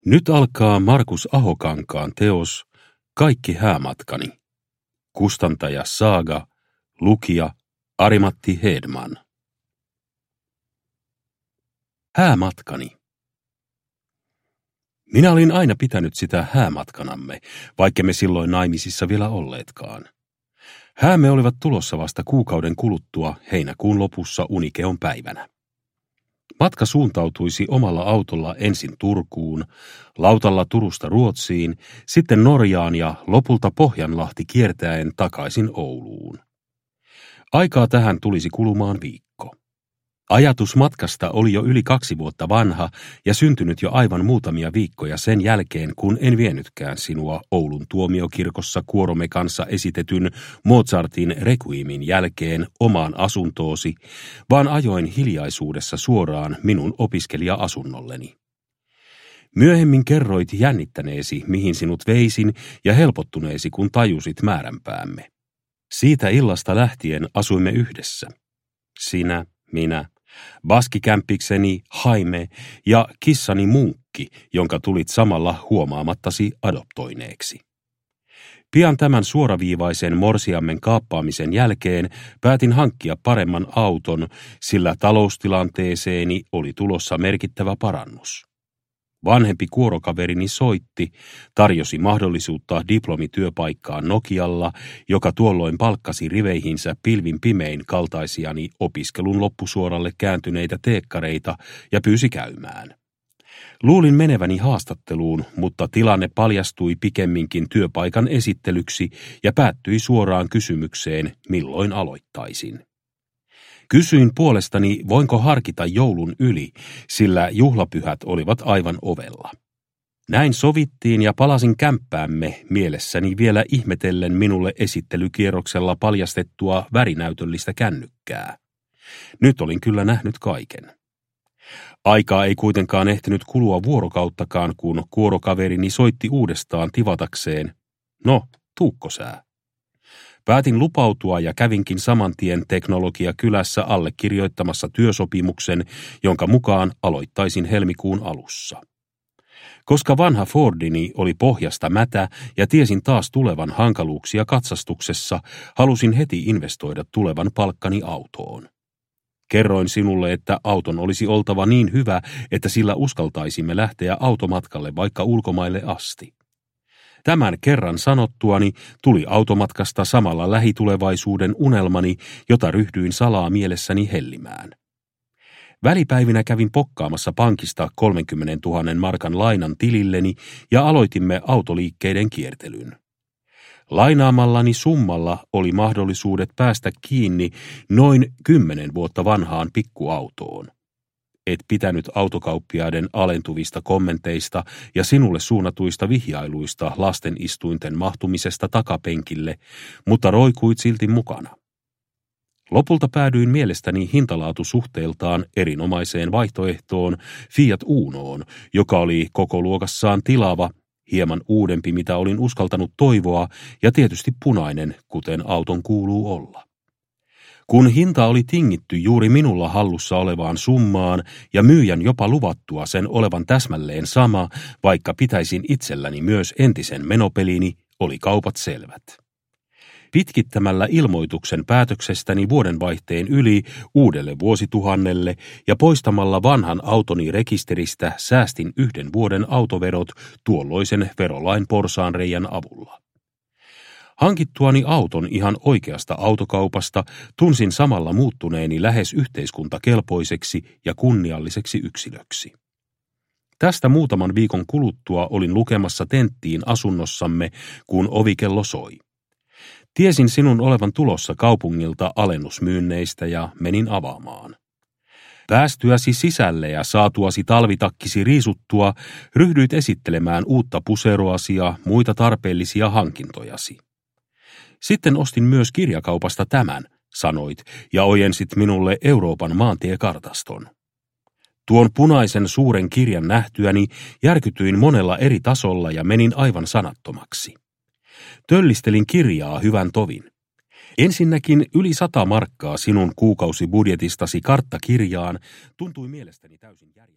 Nyt alkaa Markus Ahokankaan teos Kaikki häämatkani. Kustantaja Saaga, lukija Ari-Matti Hedman. Häämatkani. Minä olin aina pitänyt sitä häämatkanamme, vaikka me silloin naimisissa vielä olleetkaan. Häämme olivat tulossa vasta kuukauden kuluttua heinäkuun lopussa Unikeon päivänä. Matka suuntautuisi omalla autolla ensin Turkuun, lautalla Turusta Ruotsiin, sitten Norjaan ja lopulta Pohjanlahti kiertäen takaisin Ouluun. Aikaa tähän tulisi kulumaan viikko. Ajatus matkasta oli jo yli 2 vuotta vanha ja syntynyt jo aivan muutamia viikkoja sen jälkeen, kun en vienytkään sinua Oulun tuomiokirkossa kuoromme kanssa esitetyn Mozartin Requiemin jälkeen omaan asuntoosi, vaan ajoin hiljaisuudessa suoraan minun opiskelija-asunnolleni. Myöhemmin kerroit jännittäneesi, mihin sinut veisin, ja helpottuneesi, kun tajusit määränpäämme. Siitä illasta lähtien asuimme yhdessä. Sinä, minä, baskikämpikseni Jaime ja kissani Munkki, jonka tulit samalla huomaamattasi adoptoineeksi. Pian tämän suoraviivaisen morsiammen kaappaamisen jälkeen päätin hankkia paremman auton, sillä taloustilanteeseeni oli tulossa merkittävä parannus. Vanhempi kuorokaverini soitti, tarjosi mahdollisuutta diplomityöpaikkaan Nokialla, joka tuolloin palkkasi riveihinsä pilvin pimein kaltaisiani opiskelun loppusuoralle kääntyneitä teekkareita ja pyysi käymään. Luulin meneväni haastatteluun, mutta tilanne paljastui pikemminkin työpaikan esittelyksi ja päättyi suoraan kysymykseen, milloin aloittaisin. Kysyin puolestani, voinko harkita joulun yli, sillä juhlapyhät olivat aivan ovella. Näin sovittiin ja palasin kämppäämme mielessäni vielä ihmetellen minulle esittelykierroksella paljastettua värinäytöllistä kännykkää. Nyt olin kyllä nähnyt kaiken. Aikaa ei kuitenkaan ehtinyt kulua vuorokauttakaan, kun kuorokaverini soitti uudestaan tivatakseen, no, tuukko sää? Päätin lupautua ja kävinkin saman tien Teknologiakylässä allekirjoittamassa työsopimuksen, jonka mukaan aloittaisin helmikuun alussa. Koska vanha Fordini oli pohjasta mätä ja tiesin taas tulevan hankaluuksia katsastuksessa, halusin heti investoida tulevan palkkani autoon. Kerroin sinulle, että auton olisi oltava niin hyvä, että sillä uskaltaisimme lähteä automatkalle vaikka ulkomaille asti. Tämän kerran sanottuani tuli automatkasta samalla lähitulevaisuuden unelmani, jota ryhdyin salaa mielessäni hellimään. Välipäivinä kävin pokkaamassa pankista 30 000 markan lainan tililleni ja aloitimme autoliikkeiden kiertelyn. Lainaamallani summalla oli mahdollisuudet päästä kiinni noin 10 vuotta vanhaan pikkuautoon. Et pitänyt autokauppiaiden alentuvista kommenteista ja sinulle suunnatuista vihjailuista lastenistuinten mahtumisesta takapenkille, mutta roikuit silti mukana. Lopulta päädyin mielestäni hintalaatusuhteeltaan erinomaiseen vaihtoehtoon Fiat Unoon, joka oli koko luokassaan tilaava, hieman uudempi mitä olin uskaltanut toivoa ja tietysti punainen, kuten auton kuuluu olla. Kun hinta oli tingitty juuri minulla hallussa olevaan summaan ja myyjän jopa luvattua sen olevan täsmälleen sama, vaikka pitäisin itselläni myös entisen menopelini, oli kaupat selvät. Pitkittämällä ilmoituksen päätöksestäni vuodenvaihteen yli uudelle vuosituhannelle ja poistamalla vanhan autoni rekisteristä säästin 1 vuoden autoverot tuolloisen verolain porsaanreiän avulla. Hankittuani auton ihan oikeasta autokaupasta tunsin samalla muuttuneeni lähes yhteiskuntakelpoiseksi ja kunnialliseksi yksilöksi. Tästä muutaman viikon kuluttua olin lukemassa tenttiin asunnossamme, kun ovikello soi. Tiesin sinun olevan tulossa kaupungilta alennusmyynneistä ja menin avaamaan. Päästyäsi sisälle ja saatuasi talvitakkisi riisuttua, ryhdyit esittelemään uutta puseroasi ja muita tarpeellisia hankintojasi. Sitten ostin myös kirjakaupasta tämän, sanoit, ja ojensit minulle Euroopan maantiekartaston. Tuon punaisen suuren kirjan nähtyäni järkytyin monella eri tasolla ja menin aivan sanattomaksi. Töllistelin kirjaa hyvän tovin. Ensinnäkin yli 100 markkaa sinun kuukausibudjetistasi karttakirjaan tuntui mielestäni täysin järjettömältä.